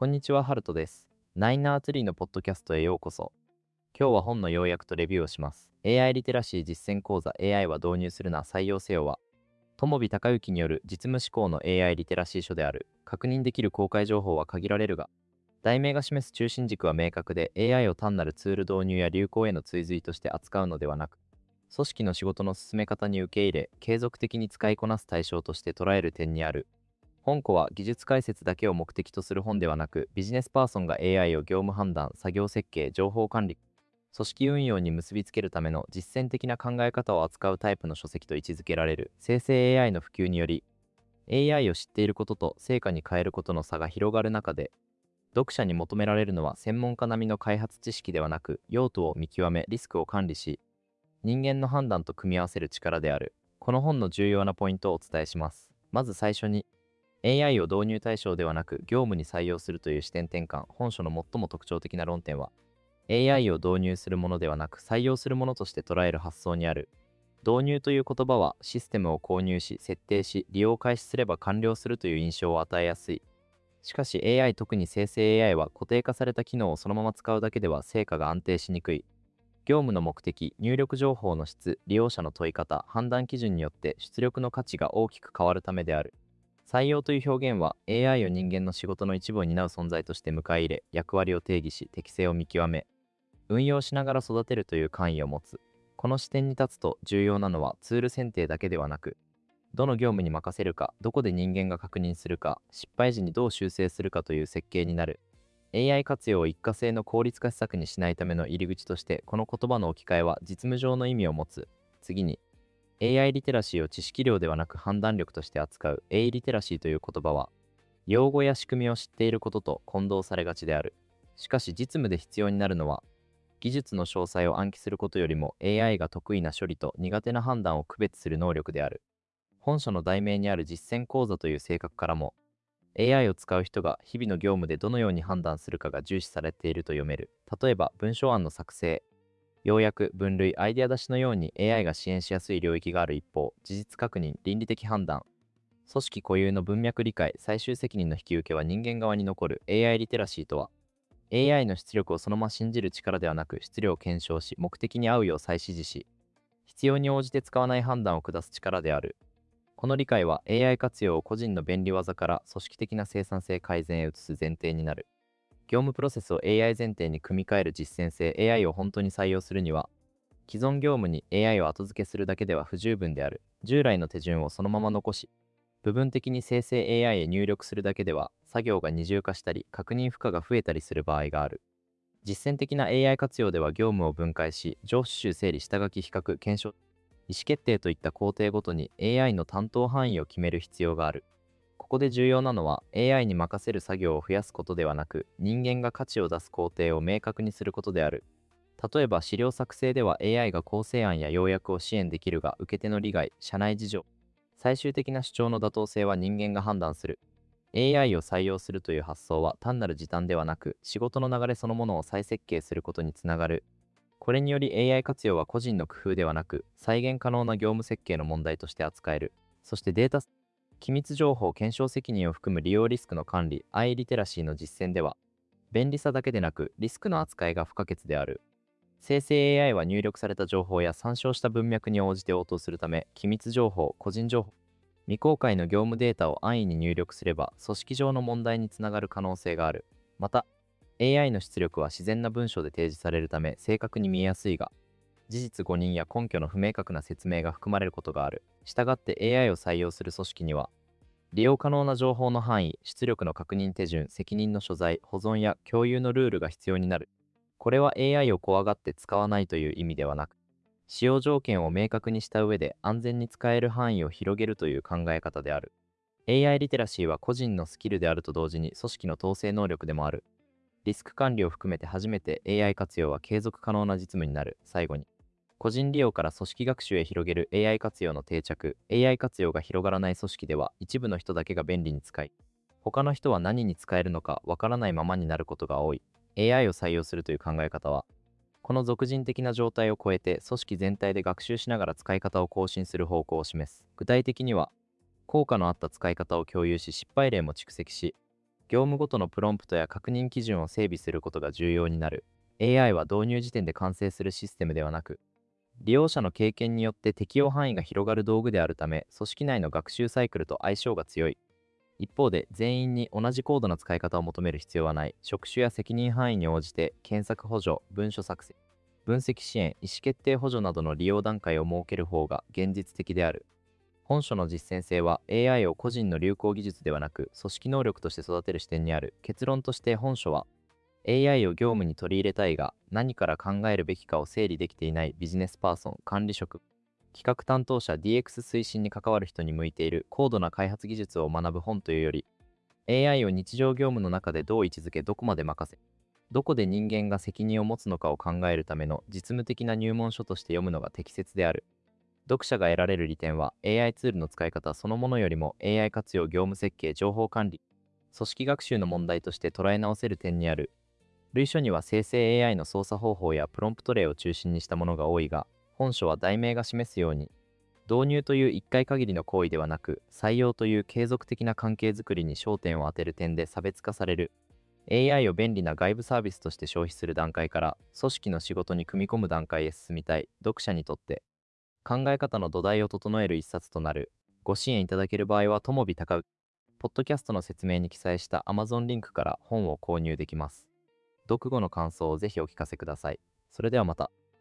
こんにちは、ハルトです。ナイナーツリーのポッドキャストへようこそ。今日は本の要約とレビューをします。AI リテラシー実践講座 AI は導入するな採用せよは、友美孝之による実務思考の AI リテラシー書である。確認できる公開情報は限られるが、題名が示す中心軸は明確で AI を単なるツール導入や流行への追随として扱うのではなく、組織の仕事の進め方に受け入れ、継続的に使いこなす対象として捉える点にある。本庫は技術解説だけを目的とする本ではなく、ビジネスパーソンが AI を業務判断、作業設計、情報管理、組織運用に結びつけるための実践的な考え方を扱うタイプの書籍と位置づけられる。生成 AI の普及により、AI を知っていることと成果に変えることの差が広がる中で、読者に求められるのは専門家並みの開発知識ではなく、用途を見極め、リスクを管理し、人間の判断と組み合わせる力である。この本の重要なポイントをお伝えします。まず最初に、AI を導入対象ではなく業務に採用するという視点転換。本書の最も特徴的な論点は、AI を導入するものではなく採用するものとして捉える発想にある。導入という言葉はシステムを購入し、設定し、利用を開始すれば完了するという印象を与えやすい。しかし AI、特に生成 AI は固定化された機能をそのまま使うだけでは成果が安定しにくい。業務の目的、入力情報の質、利用者の問い方、判断基準によって出力の価値が大きく変わるためである。採用という表現は AI を人間の仕事の一部を担う存在として迎え入れ、役割を定義し、適性を見極め、運用しながら育てるという関意を持つ。この視点に立つと重要なのはツール選定だけではなく、どの業務に任せるか、どこで人間が確認するか、失敗時にどう修正するかという設計になる。AI 活用を一過性の効率化施策にしないための入り口として、この言葉の置き換えは実務上の意味を持つ。次に、AI リテラシーを知識量ではなく判断力として扱う AI リテラシーという言葉は、用語や仕組みを知っていることと混同されがちである。しかし実務で必要になるのは、技術の詳細を暗記することよりも AI が得意な処理と苦手な判断を区別する能力である。本書の題名にある実践講座という性格からも、AI を使う人が日々の業務でどのように判断するかが重視されていると読める。例えば文章案の作成、要約、分類、アイデア出しのように AI が支援しやすい領域がある一方、事実確認、倫理的判断、組織固有の文脈理解、最終責任の引き受けは人間側に残る。 AI リテラシーとは、AI の出力をそのまま信じる力ではなく、質量を検証し、目的に合うよう再指示し、必要に応じて使わない判断を下す力である。この理解は AI 活用を個人の便利技から組織的な生産性改善へ移す前提になる。業務プロセスを AI 前提に組み替える実践性。 AI を本当に採用するには、既存業務に AI を後付けするだけでは不十分である。従来の手順をそのまま残し、部分的に生成 AI へ入力するだけでは、作業が二重化したり、確認負荷が増えたりする場合がある。実践的な AI 活用では業務を分解し、上司集整理、下書き、比較、検証、意思決定といった工程ごとに AI の担当範囲を決める必要がある。ここで重要なのは AI に任せる作業を増やすことではなく、人間が価値を出す工程を明確にすることである。例えば資料作成では AI が構成案や要約を支援できるが、受け手の利害、社内事情、最終的な主張の妥当性は人間が判断する。AI を採用するという発想は単なる時短ではなく、仕事の流れそのものを再設計することにつながる。これにより AI 活用は個人の工夫ではなく、再現可能な業務設計の問題として扱える。そしてデータ、機密情報検証責任を含む利用リスクの管理、AI リテラシーの実践では、便利さだけでなくリスクの扱いが不可欠である。生成 AI は入力された情報や参照した文脈に応じて応答するため、機密情報、個人情報、未公開の業務データを安易に入力すれば、組織上の問題につながる可能性がある。また、AI の出力は自然な文章で提示されるため正確に見えやすいが、事実誤認や根拠の不明確な説明が含まれることがある。したがって AI を採用する組織には、利用可能な情報の範囲、出力の確認手順、責任の所在、保存や共有のルールが必要になる。これは AI を怖がって使わないという意味ではなく、使用条件を明確にした上で安全に使える範囲を広げるという考え方である。AI リテラシーは個人のスキルであると同時に組織の統制能力でもある。リスク管理を含めて初めて AI 活用は継続可能な実務になる。最後に、個人利用から組織学習へ広げる AI 活用の定着。 AI 活用が広がらない組織では、一部の人だけが便利に使い、他の人は何に使えるのかわからないままになることが多い。 AI を採用するという考え方は、この俗人的な状態を超えて組織全体で学習しながら使い方を更新する方向を示す。具体的には、効果のあった使い方を共有し、失敗例も蓄積し、 業務ごとのプロンプトや確認基準を整備することが重要になる。AI は導入時点で完成するシステムではなく、利用者の経験によって適用範囲が広がる道具であるため、組織内の学習サイクルと相性が強い。一方で、全員に同じコードの使い方を求める必要はない。職種や責任範囲に応じて、検索補助、文書作成、分析支援、意思決定補助などの利用段階を設ける方が現実的である。本書の実践性は AI を個人の流行技術ではなく組織能力として育てる視点にある。結論として本書は AI を業務に取り入れたいが何から考えるべきかを整理できていないビジネスパーソン、管理職、企画担当者、DX 推進に関わる人に向いている高度な開発技術を学ぶ本というより、 AI を日常業務の中でどう位置づけどこまで任せ、どこで人間が責任を持つのかを考えるための実務的な入門書として読むのが適切である。読者が得られる利点は AI ツールの使い方そのものよりも AI 活用、業務設計、情報管理、組織学習の問題として捉え直せる点にある。類書には生成 AI の操作方法やプロンプト例を中心にしたものが多いが、本書は題名が示すように、導入という一回限りの行為ではなく、採用という継続的な関係づくりに焦点を当てる点で差別化される。AI を便利な外部サービスとして消費する段階から、組織の仕事に組み込む段階へ進みたい読者にとって、考え方の土台を整える一冊となる。ご支援いただける場合は、ともびたかう、ポッドキャストの説明に記載した Amazon リンクから本を購入できます。読後の感想をぜひお聞かせください。それではまた。